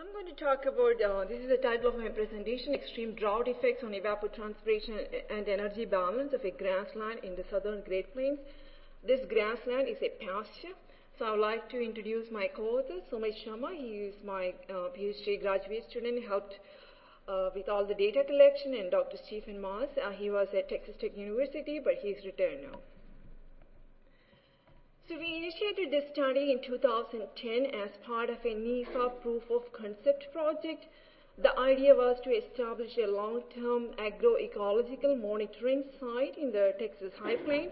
I'm going to talk about, this is the title of my presentation, Extreme Drought Effects on Evapotranspiration and Energy Balance of a Grassland in the Southern Great Plains. This grassland is a pasture. So I would like to introduce my co-author, Sumay Sharma. He is my PhD graduate student, helped with all the data collection, and Dr. Stephen Moss. He was at Texas Tech University, but he's returned now. So we initiated this study in 2010 as part of a NIFA proof of concept project. The idea was to establish a long-term agroecological monitoring site in the Texas High Plains.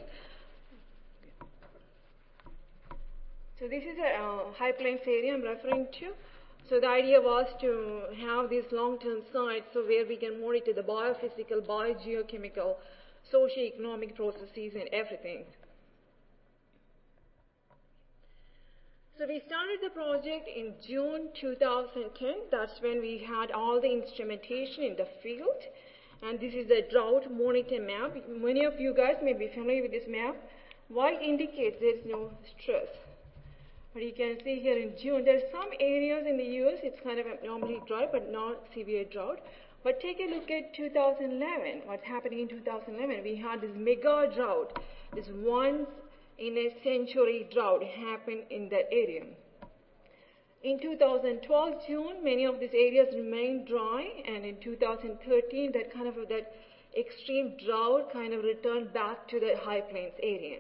So this is a High Plains area I'm referring to. So the idea was to have these long-term sites so where we can monitor the biophysical, biogeochemical, socio-economic processes and everything. So we started the project in June 2010. That's when we had all the instrumentation in the field. And this is the drought monitor map. Many of you guys may be familiar with this map. White indicates there's no stress. But you can see here in June, there's some areas in the US, it's kind of abnormally dry, but not severe drought. But take a look at 2011, what's happening in 2011. We had this mega drought, this once in a century drought happened in that area. In 2012 June, many of these areas remained dry, and in 2013, that extreme drought kind of returned back to the High Plains area.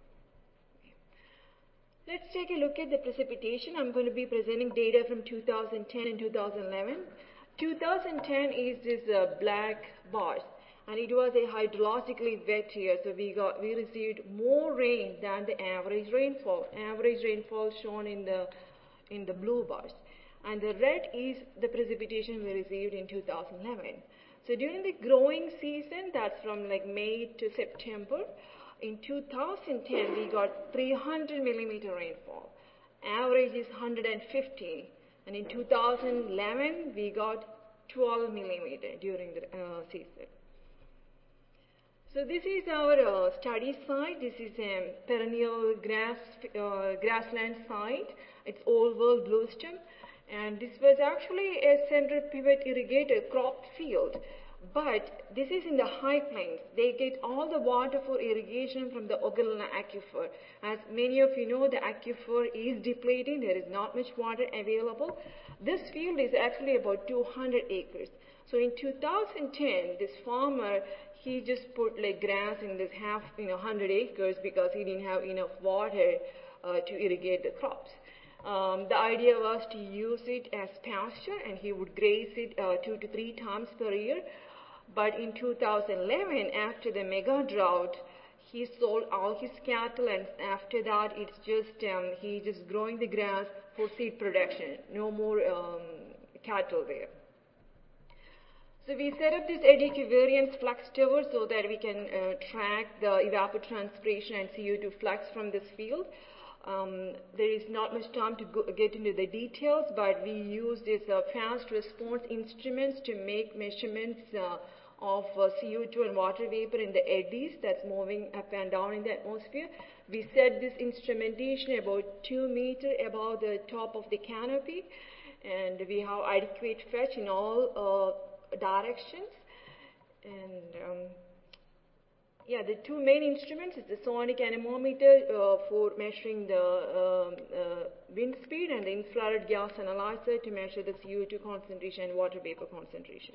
Let's take a look at the precipitation. I'm going to be presenting data from 2010 and 2011. 2010 is this black bars, and it was a hydrologically wet year, so we received more rain than the average rainfall. Average rainfall shown in the blue bars, and the red is the precipitation we received in 2011. So during the growing season, that's from like May to September. In 2010, we got 300 millimeter rainfall. Average is 150. And in 2011, we got 12 millimeter during the season. So this is our study site. This is a perennial grassland site. It's Old World Bluestem. And this was actually a center pivot irrigated crop field. But this is in the High Plains. They get all the water for irrigation from the Ogallala Aquifer. As many of you know, the aquifer is depleting. There is not much water available. This field is actually about 200 acres. So in 2010, this farmer, he just put like grass in this 100 acres because he didn't have enough water to irrigate the crops. The idea was to use it as pasture, and he would graze it 2 to 3 times per year. But in 2011, after the mega drought, he sold all his cattle, and after that, it's just he's just growing the grass for seed production. No more cattle there. So we set up this eddy covariance flux tower so that we can track the evapotranspiration and CO2 flux from this field. There is not much time to get into the details, but we use these fast response instruments to make measurements of CO2 and water vapor in the eddies that's moving up and down in the atmosphere. We set this instrumentation about 2 meters above the top of the canopy, and we have adequate fetch in all directions. And the 2 main instruments is the sonic anemometer for measuring the wind speed, and the infrared gas analyzer to measure the CO2 concentration and water vapor concentration.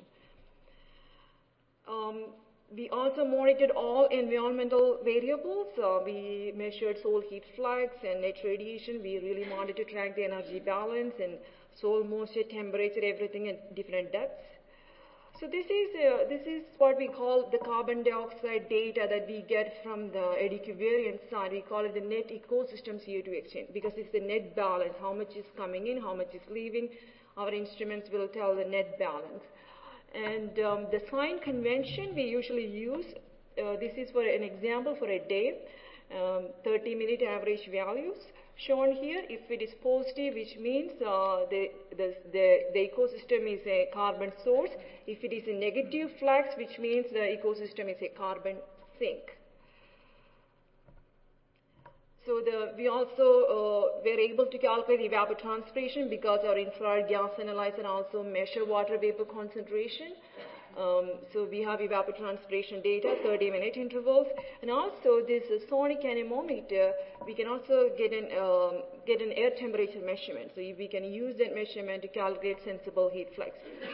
We also monitored all environmental variables. We measured soil heat flux and net radiation. We really wanted to track the energy balance and soil moisture, temperature, everything at different depths. So this is what we call the carbon dioxide data that we get from the eddy covariance side. We call it the net ecosystem CO2 exchange because it's the net balance. How much is coming in, how much is leaving. Our instruments will tell the net balance. And the sign convention we usually use, this is for an example for a day, 30-minute average values. Shown here, if it is positive, which means the ecosystem is a carbon source. If it is a negative flux, which means the ecosystem is a carbon sink. So we also were able to calculate evapotranspiration because our infrared gas analyzer also measure water vapor concentration. So we have evapotranspiration data, 30-minute intervals, and also this sonic anemometer. We can also get an air temperature measurement. So we can use that measurement to calculate sensible heat flux.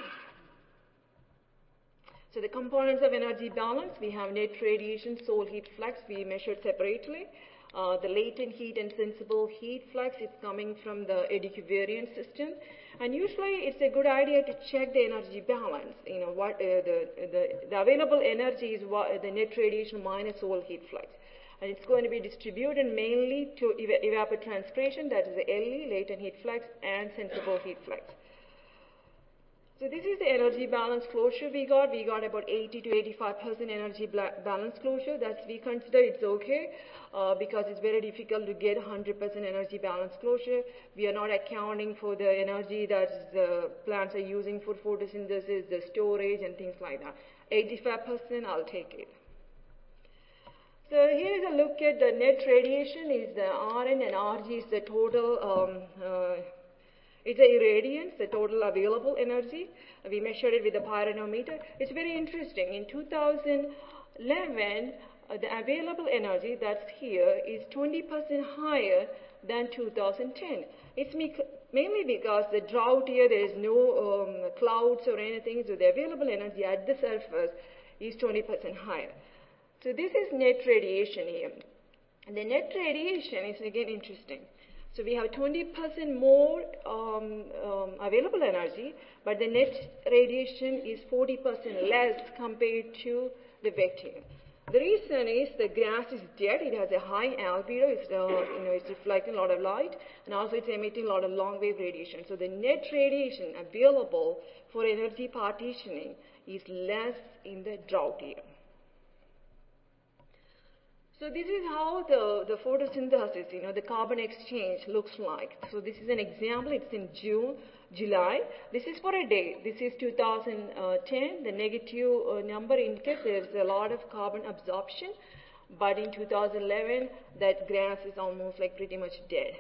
So the components of energy balance, we have net radiation, solar heat flux, we measured separately. The latent heat and sensible heat flux is coming from the equivariant system. And usually it's a good idea to check the energy balance. You know, what the available energy is the net radiation minus solar heat flux. And it's going to be distributed mainly to evapotranspiration, that is the LE, latent heat flux, and sensible heat flux. So this is the energy balance closure we got. We got about 80 to 85% energy balance closure. That's we consider it's okay because it's very difficult to get 100% energy balance closure. We are not accounting for the energy that the plants are using for photosynthesis, the storage, and things like that. 85%, I'll take it. So here is a look at the net radiation is the Rn and Rg is the total it's the irradiance, the total available energy. We measured it with the pyranometer. It's very interesting. In 2011, the available energy that's here is 20% higher than 2010. It's mainly because the drought here, there is no clouds or anything, so the available energy at the surface is 20% higher. So this is net radiation here. And the net radiation is again interesting. So we have 20% more available energy, but the net radiation is 40% less compared to the vacuum. The reason is the grass is dead. It has a high albedo. It's reflecting a lot of light, and also it's emitting a lot of long wave radiation. So the net radiation available for energy partitioning is less in the drought year. So this is how the photosynthesis, the carbon exchange looks like. So this is an example. It's in July. This is for a day. This is 2010. The negative number indicates there's a lot of carbon absorption. But in 2011, that grass is almost like pretty much dead.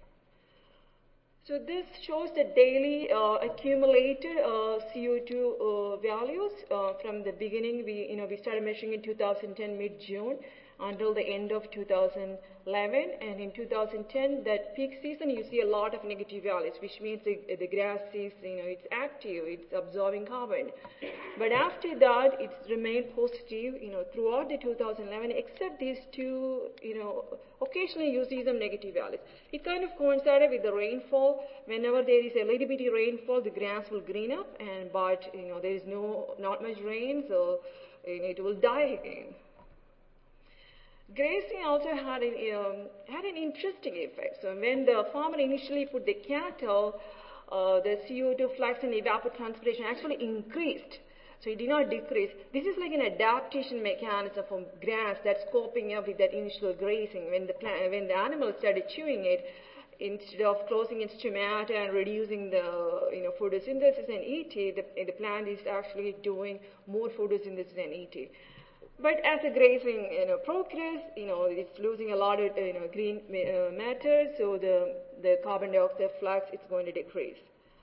So this shows the daily accumulated CO2 values from the beginning. We started measuring in 2010 mid-June until the end of 2011, and in 2010, that peak season, you see a lot of negative values, which means the grass is, it's active, it's absorbing carbon. But after that, it's remained positive, throughout the 2011, except these two, occasionally you see some negative values. It kind of coincided with the rainfall. Whenever there is a little bitty rainfall, the grass will green up, but there is not much rain, so it will die again. Grazing also had an interesting effect. So when the farmer initially put the cattle, the CO2 flux and evapotranspiration actually increased. So it did not decrease. This is like an adaptation mechanism for grass that's coping up with that initial grazing. When the animal started chewing it, instead of closing its stomata and reducing the photosynthesis and ET, the plant is actually doing more photosynthesis and ET. But as the grazing progresses, it's losing a lot of green matter, so the carbon dioxide flux is going to decrease.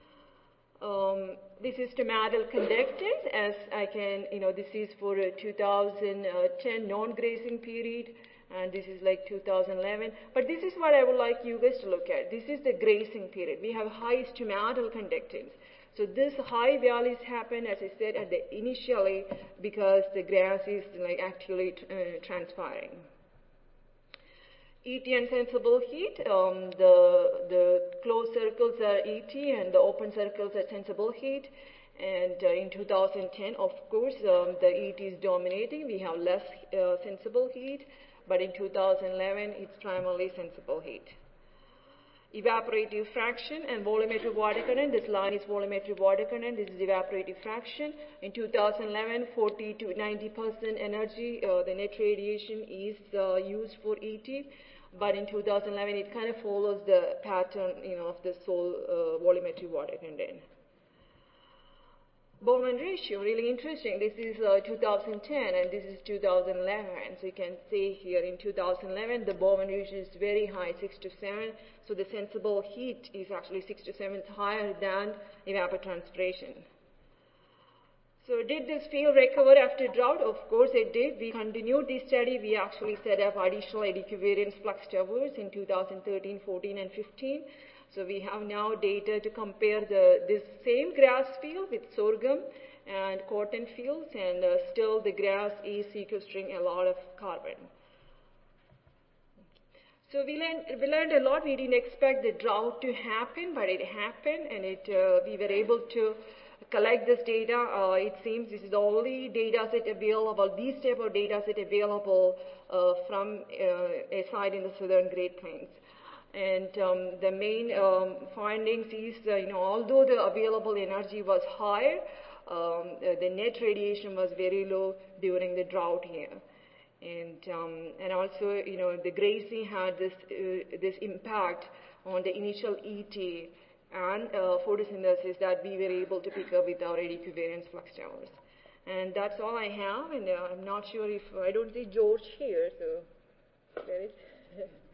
This is stomatal conductance, as I can, this is for a 2010 non-grazing period, and this is like 2011. But this is what I would like you guys to look at. This is the grazing period. We have high stomatal conductance. So this high values happen, as I said, at the initially because the grass is like actually transpiring. ET and sensible heat. The closed circles are ET and the open circles are sensible heat. And in 2010, of course, the ET is dominating. We have less sensible heat, but in 2011, it's primarily sensible heat. Evaporative fraction and volumetric water content. This line is volumetric water content. This is evaporative fraction. In 2011, 40 to 90% energy, the net radiation is used for ET. But in 2011, it kind of follows the pattern, of the volumetric water content. Bowman ratio, really interesting. This is 2010 and this is 2011. So you can see here in 2011 the Bowman ratio is very high, 6 to 7. So the sensible heat is actually 6 to 7 higher than evapotranspiration. So did this field recover after drought? Of course it did. We continued this study. We actually set up additional eddy covariance flux towers in 2013, 14 and 15. So we have now data to compare this same grass field with sorghum and cotton fields, and still the grass is sequestering a lot of carbon. So we learned a lot. We didn't expect the drought to happen, but it happened, and we were able to collect this data. It seems this is the only data set available, these type of data set available from a site in the southern Great Plains. And the main findings is, although the available energy was higher, the net radiation was very low during the drought here. And also, the grazing had this impact on the initial ET and photosynthesis that we were able to pick up with our eddy covariance flux towers. And that's all I have, and I'm not sure if, I don't see George here, so there is.